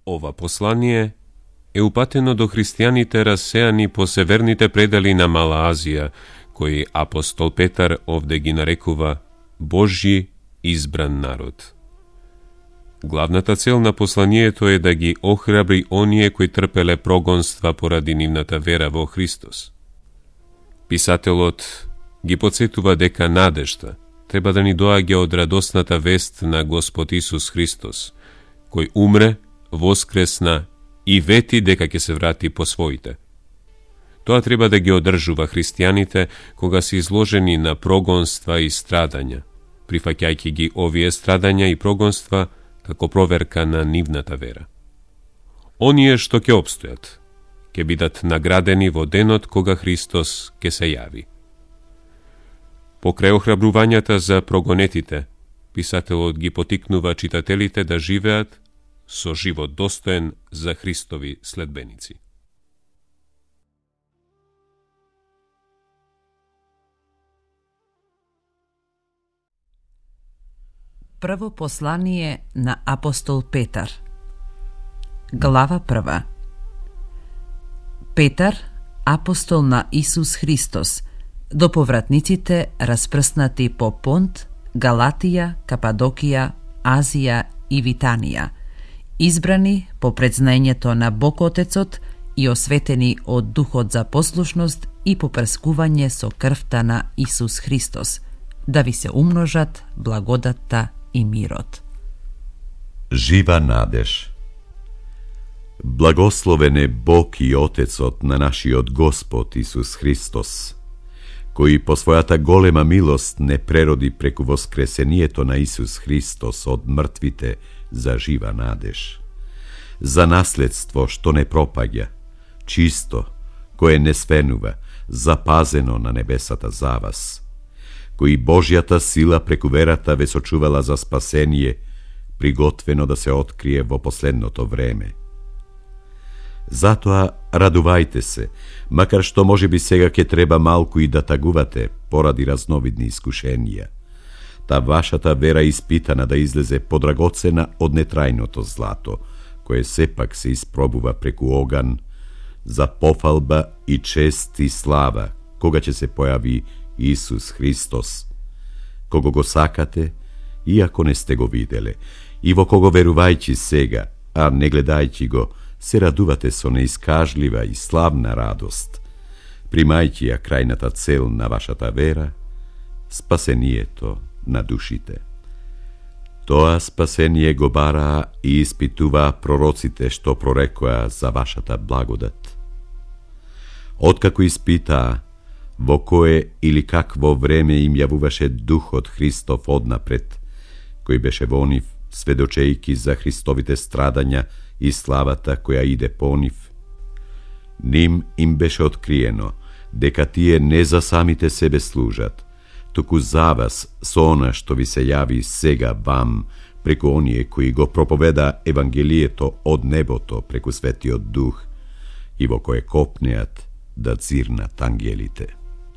Ова послание е упатено до христијаните рассејани по северните предели на Мала Азија, кои апостол Петар овде ги нарекува Божји избран народ. Главната цел на посланието е да ги охрабри оние кои трпеле прогонства поради нивната вера во Христос. Писателот ги подсетува дека надежта треба да ни доаѓа од радосната вест на Господ Исус Христос, кој умре, воскресна и вети дека ќе се врати по своите. Тоа треба да ги одржува христијаните кога се изложени на прогонства и страдања, прифаќајќи ги овие страдања и прогонства како проверка на нивната вера. Оние што ќе обстојат, ќе бидат наградени во денот кога Христос ќе се јави. Покрај охрабрувањата за прогонетите, писателот ги потикнува читателите да живеат со живот достоен за Христови следбеници. Прво послание на апостол Петар. Глава 1. Петар, апостол на Исус Христос, до повратниците распрснати по Понт, Галатија, Кападокија, Азија и Витанија, избрани по предзнаењето на Бог Отецот и осветени од Духот за послушност и попрскување со крвта на Исус Христос, да ви се умножат благодатта и мирот. Жива надеж. Благословен е Бог и Отецот на нашиот Господ Исус Христос, кој по својата голема милост не прероди преку воскресението на Исус Христос од мртвите за жива надеж, за наследство што не пропаѓа, чисто, кое не свенува, запазено на небесата за вас, кои Божјата сила преку верата ве сочувала за спасение, приготвено да се открие во последното време. Затоа радувајте се, макар што можеби сега ќе треба малку и да тагувате поради разновидни искушенија. Та вашата вера испитана да излезе подрагоцена од нетрајното злато, кое сепак се испробува преку оган, за пофалба и чест и слава, кога ќе се појави Исус Христос, кого го сакате, иако не сте го виделе, и во кого верувајќи сега, а не гледајќи го, се радувате со неискажлива и славна радост, примајќи ја крајната цел на вашата вера, спасението на душите. Тоа спасение го бараа и испитуваа пророците што прорекоа за вашата благодат. Откако испитаа во кое или какво време им јавуваше Духот Христов однапред, кој беше во нив, сведочејки за Христовите страдања и славата која иде по нив. Ним им беше откриено дека тие не за самите себе служат, туку за вас со она што ви се јави сега вам, преку оние кои го проповеда Евангелието од небото преку Светиот Дух и во кое копнеат да цирнат ангелите.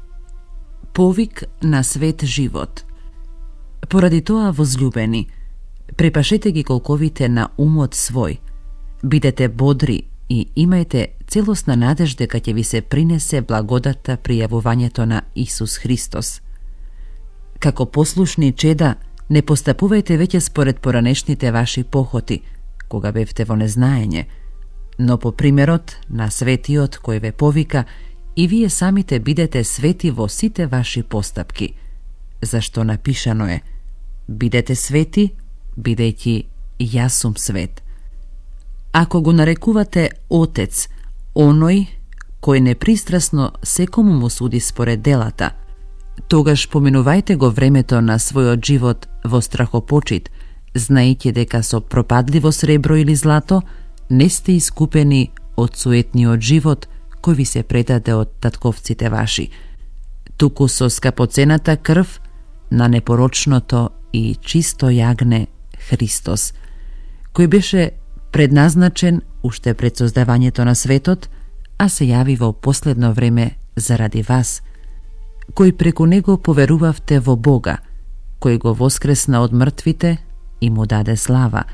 Повик на свет живот. Поради тоа, возлюбени, препашете ги колковите на умот свој, бидете бодри и имајте целосна надеж дека ќе ви се принесе благодата при јавувањето на Исус Христос. Како послушни чеда, не постапувајте веќе според поранешните ваши похоти, кога бевте во незнаење, но по примерот на светиот кој ве повика, и вие самите бидете свети во сите ваши постапки, зашто напишано е: бидете свети, бидејќи јас сум свет. Ако го нарекувате Отец, оној кој непристрасно секому му суди според делата, тогаш поминувајте го времето на својот живот во страхопочит, знаејќи дека со пропадливо сребро или злато не сте искупени од суетниот живот кој ви се предаде од татковците ваши, туку со скапоцената крв на непорочното и чисто јагне Христос, кој беше предназначен уште пред создавањето на светот, а се јави во последно време заради вас, кој преку него поверувавте во Бога, кој го воскресна од мртвите и му даде слава,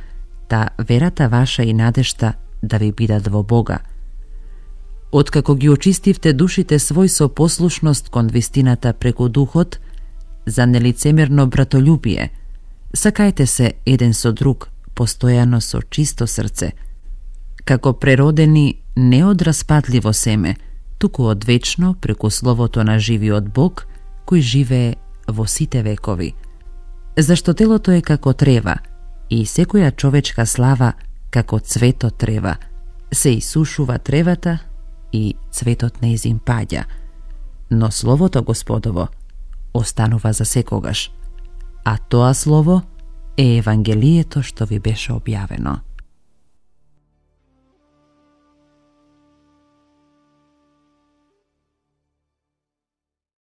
та верата ваша и надежта да ви бидат во Бога. Откако ги очистивте душите свој со послушност кон вистината преку Духот, за нелицемерно братолюбие, сакајте се еден со друг, постојано со чисто срце, како преродени не од распатливо семе, туку од вечно преку словото на живиот Бог, кој живее во сите векови. Зашто телото е како трева, и секоја човечка слава како цветот трева, се исушува тревата и цветот неизин паѓа, но словото Господово останува за секогаш, а тоа слово е Евангелието што ви беше објавено.